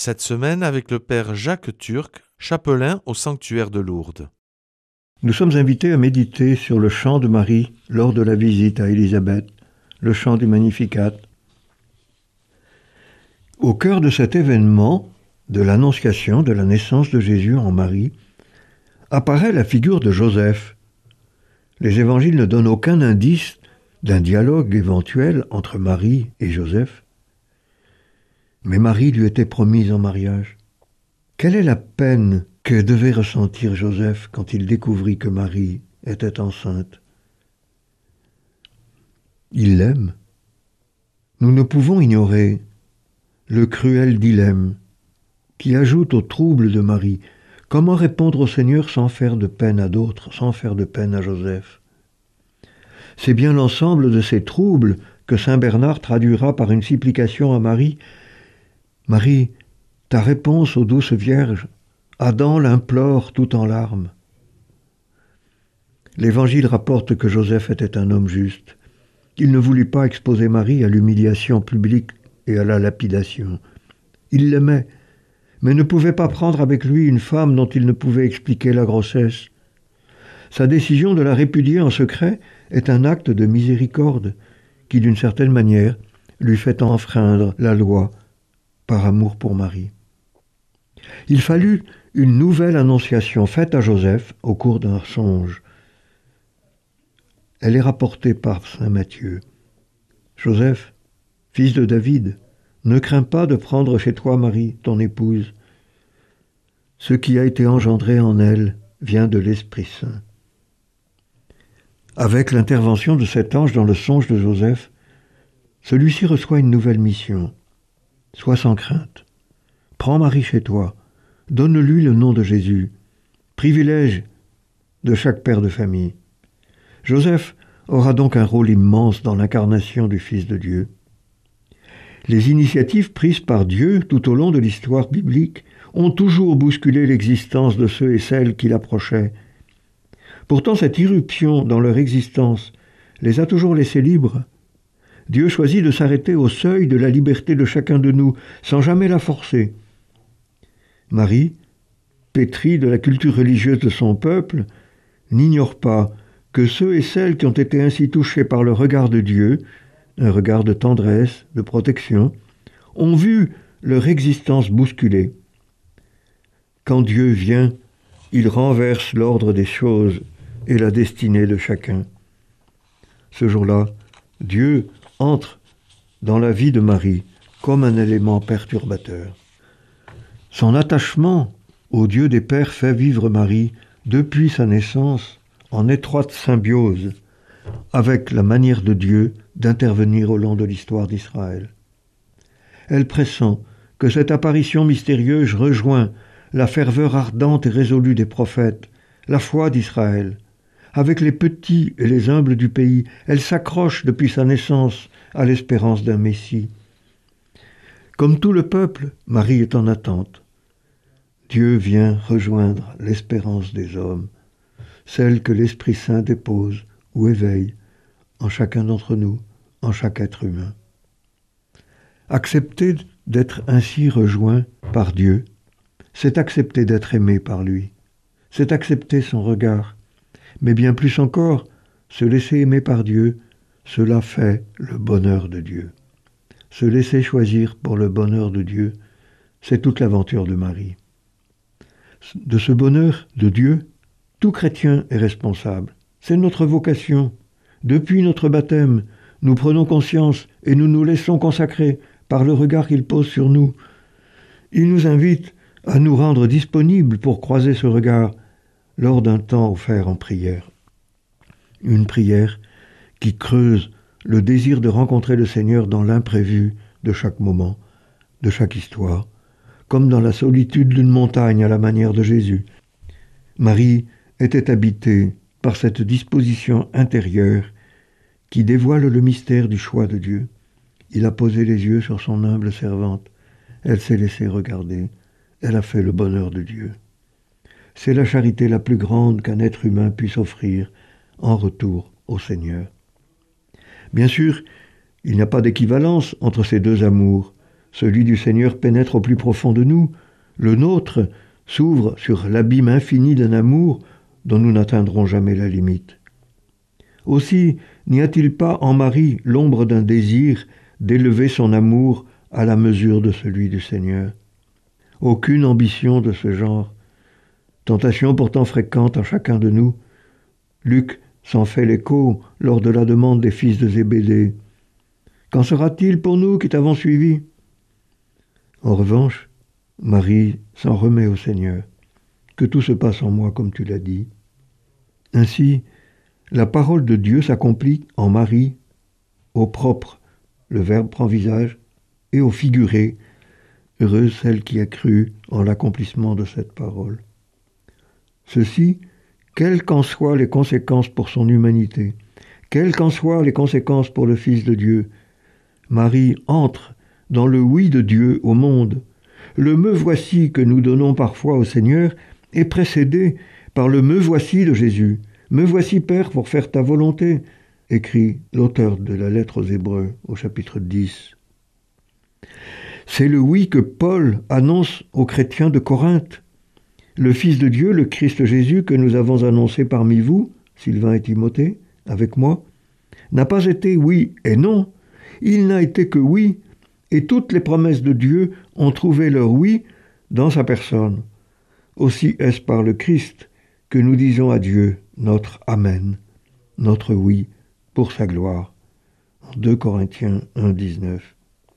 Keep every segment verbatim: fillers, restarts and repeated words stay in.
Cette semaine avec le père Jacques Turc, chapelain au sanctuaire de Lourdes. Nous sommes invités à méditer sur le chant de Marie lors de la visite à Élisabeth, le chant du Magnificat. Au cœur de cet événement, de l'annonciation de la naissance de Jésus en Marie, apparaît la figure de Joseph. Les évangiles ne donnent aucun indice d'un dialogue éventuel entre Marie et Joseph. Mais Marie lui était promise en mariage. Quelle est la peine que devait ressentir Joseph quand il découvrit que Marie était enceinte? Il l'aime. Nous ne pouvons ignorer le cruel dilemme qui ajoute au trouble de Marie. Comment répondre au Seigneur sans faire de peine à d'autres, sans faire de peine à Joseph? C'est bien l'ensemble de ces troubles que saint Bernard traduira par une supplication à Marie. Marie, ta réponse aux douces vierges, Adam l'implore tout en larmes. L'Évangile rapporte que Joseph était un homme juste. Il ne voulut pas exposer Marie à l'humiliation publique et à la lapidation. Il l'aimait, mais ne pouvait pas prendre avec lui une femme dont il ne pouvait expliquer la grossesse. Sa décision de la répudier en secret est un acte de miséricorde qui, d'une certaine manière, lui fait enfreindre la loi par amour pour Marie. Il fallut une nouvelle annonciation faite à Joseph au cours d'un songe. Elle est rapportée par saint Matthieu. Joseph, fils de David, ne crains pas de prendre chez toi Marie, ton épouse. Ce qui a été engendré en elle vient de l'Esprit Saint. Avec l'intervention de cet ange dans le songe de Joseph, celui-ci reçoit une nouvelle mission. Sois sans crainte. Prends Marie chez toi. Donne-lui le nom de Jésus, privilège de chaque père de famille. Joseph aura donc un rôle immense dans l'incarnation du Fils de Dieu. Les initiatives prises par Dieu tout au long de l'histoire biblique ont toujours bousculé l'existence de ceux et celles qui l'approchaient. Pourtant, cette irruption dans leur existence les a toujours laissés libres. Dieu choisit de s'arrêter au seuil de la liberté de chacun de nous, sans jamais la forcer. Marie, pétrie de la culture religieuse de son peuple, n'ignore pas que ceux et celles qui ont été ainsi touchés par le regard de Dieu, un regard de tendresse, de protection, ont vu leur existence bousculée. Quand Dieu vient, il renverse l'ordre des choses et la destinée de chacun. Ce jour-là, Dieu entre dans la vie de Marie comme un élément perturbateur. Son attachement au Dieu des Pères fait vivre Marie, depuis sa naissance, en étroite symbiose avec la manière de Dieu d'intervenir au long de l'histoire d'Israël. Elle pressent que cette apparition mystérieuse rejoint la ferveur ardente et résolue des prophètes, la foi d'Israël. Avec les petits et les humbles du pays, elle s'accroche depuis sa naissance à l'espérance d'un Messie. Comme tout le peuple, Marie est en attente. Dieu vient rejoindre l'espérance des hommes, celle que l'Esprit Saint dépose ou éveille en chacun d'entre nous, en chaque être humain. Accepter d'être ainsi rejoint par Dieu, c'est accepter d'être aimé par lui, c'est accepter son regard, mais bien plus encore, se laisser aimer par Dieu, cela fait le bonheur de Dieu. Se laisser choisir pour le bonheur de Dieu, c'est toute l'aventure de Marie. De ce bonheur de Dieu, tout chrétien est responsable. C'est notre vocation. Depuis notre baptême, nous prenons conscience et nous nous laissons consacrer par le regard qu'il pose sur nous. Il nous invite à nous rendre disponibles pour croiser ce regard lors d'un temps offert en prière. Une prière qui creuse le désir de rencontrer le Seigneur dans l'imprévu de chaque moment, de chaque histoire, comme dans la solitude d'une montagne à la manière de Jésus. Marie était habitée par cette disposition intérieure qui dévoile le mystère du choix de Dieu. Il a posé les yeux sur son humble servante. Elle s'est laissée regarder. Elle a fait le bonheur de Dieu. C'est la charité la plus grande qu'un être humain puisse offrir en retour au Seigneur. Bien sûr, il n'y a pas d'équivalence entre ces deux amours, Celui du Seigneur pénètre au plus profond de nous. Le nôtre s'ouvre sur l'abîme infini d'un amour dont nous n'atteindrons jamais la limite. Aussi, n'y a-t-il pas en Marie l'ombre d'un désir d'élever son amour à la mesure de celui du Seigneur? Aucune ambition de ce genre. Tentation pourtant fréquente en chacun de nous. Luc s'en fait l'écho lors de la demande des fils de Zébédée. « Qu'en sera-t-il pour nous qui t'avons suivis ?» En revanche, Marie s'en remet au Seigneur. Que tout se passe en moi comme tu l'as dit. Ainsi, la parole de Dieu s'accomplit en Marie, au propre, le Verbe prend visage, et au figuré, heureuse celle qui a cru en l'accomplissement de cette parole. Ceci, quelles qu'en soient les conséquences pour son humanité, quelles qu'en soient les conséquences pour le Fils de Dieu, Marie entre dans le oui de Dieu au monde. Le « me voici » que nous donnons parfois au Seigneur est précédé par le « me voici » de Jésus. « Me voici, Père, pour faire ta volonté », écrit l'auteur de la lettre aux Hébreux au chapitre dix. C'est le oui que Paul annonce aux chrétiens de Corinthe. Le Fils de Dieu, le Christ Jésus, que nous avons annoncé parmi vous, Sylvain et Timothée, avec moi, n'a pas été oui et non, il n'a été que oui, et toutes les promesses de Dieu ont trouvé leur oui dans sa personne. Aussi est-ce par le Christ que nous disons à Dieu notre Amen, notre oui pour sa gloire. En deux Corinthiens un, dix-neuf.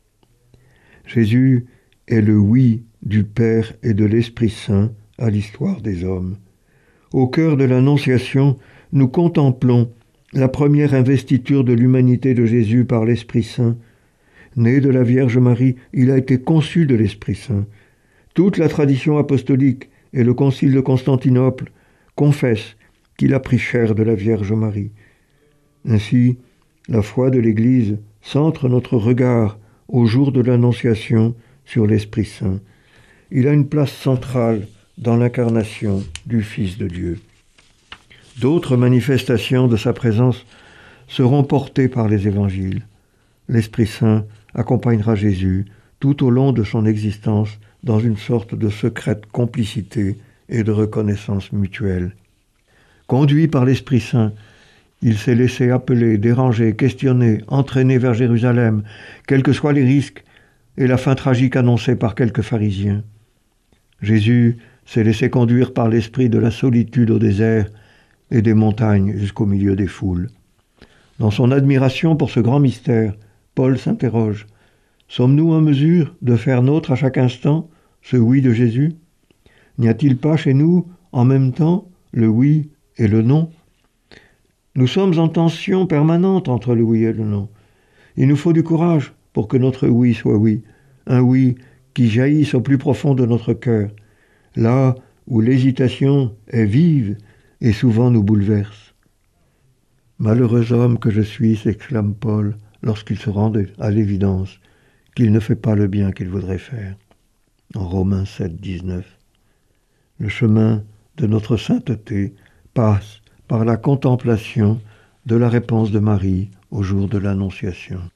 Jésus est le oui du Père et de l'Esprit Saint à l'histoire des hommes. Au cœur de l'Annonciation, nous contemplons la première investiture de l'humanité de Jésus par l'Esprit Saint. Né de la Vierge Marie, il a été conçu de l'Esprit Saint. Toute la tradition apostolique et le Concile de Constantinople confessent qu'il a pris chair de la Vierge Marie. Ainsi, la foi de l'Église centre notre regard au jour de l'Annonciation sur l'Esprit Saint. Il a une place centrale dans l'incarnation du Fils de Dieu. D'autres manifestations de sa présence seront portées par les évangiles. L'Esprit Saint accompagnera Jésus tout au long de son existence dans une sorte de secrète complicité et de reconnaissance mutuelle. Conduit par l'Esprit Saint, il s'est laissé appeler, déranger, questionner, entraîner vers Jérusalem, quels que soient les risques et la fin tragique annoncée par quelques pharisiens. Jésus s'est laissé conduire par l'esprit de la solitude au désert et des montagnes jusqu'au milieu des foules. Dans son admiration pour ce grand mystère, Paul s'interroge. Sommes-nous en mesure de faire nôtre à chaque instant ce oui de Jésus? N'y a-t-il pas chez nous, en même temps, le oui et le non? Nous sommes en tension permanente entre le oui et le non. Il nous faut du courage pour que notre oui soit oui, un oui qui jaillisse au plus profond de notre cœur, là où l'hésitation est vive et souvent nous bouleverse. Malheureux homme que je suis, s'exclame Paul lorsqu'il se rend à l'évidence qu'il ne fait pas le bien qu'il voudrait faire. En Romains sept, dix-neuf. Le chemin de notre sainteté passe par la contemplation de la réponse de Marie au jour de l'Annonciation.